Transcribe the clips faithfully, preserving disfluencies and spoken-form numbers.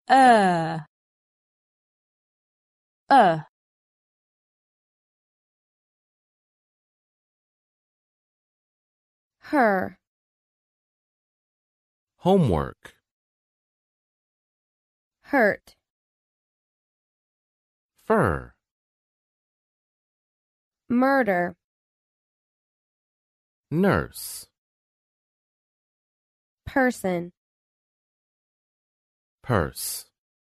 uh, uh. Her. Homework. Hurt. Fur. Murder. Nurse. Person. Purse.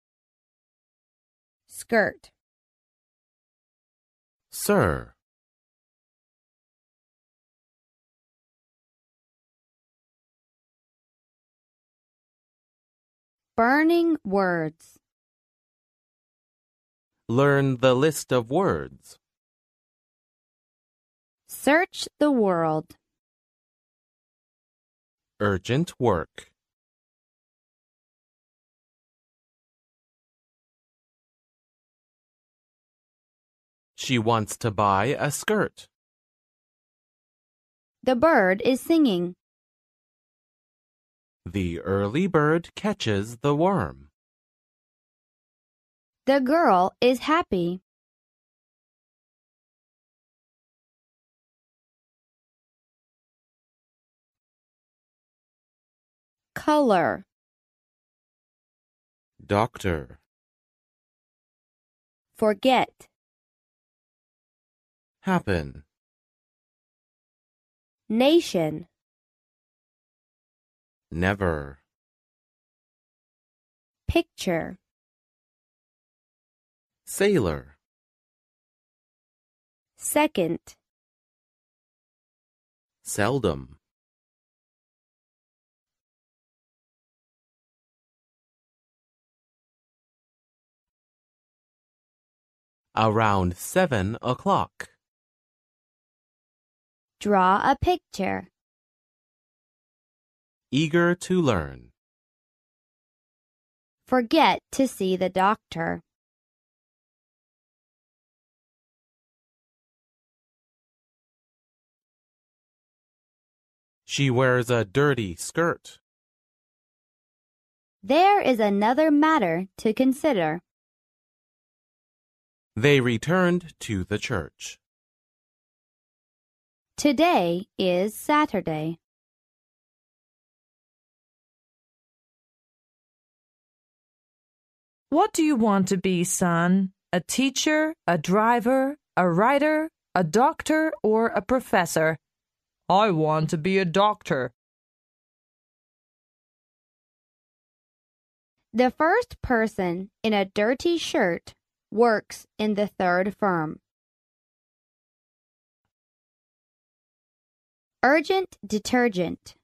Skirt. Sir. Burning words. Learn the list of words. Search the world. Urgent work. She wants to buy a skirt. The bird is singing. The early bird catches the worm. The girl is happy. Color. Doctor. Forget. Happen. Nation. Never. Picture. Sailor. Second. Seldom. Around seven o'clock. Draw a picture. Eager to learn. Forget to see the doctor. She wears a dirty skirt. There is another matter to consider. They returned to the church. Today is Saturday. What do you want to be, son? A teacher, a driver, a writer, a doctor, or a professor? I want to be a doctor. The first person in a dirty shirt works in the third firm. Urgent detergent.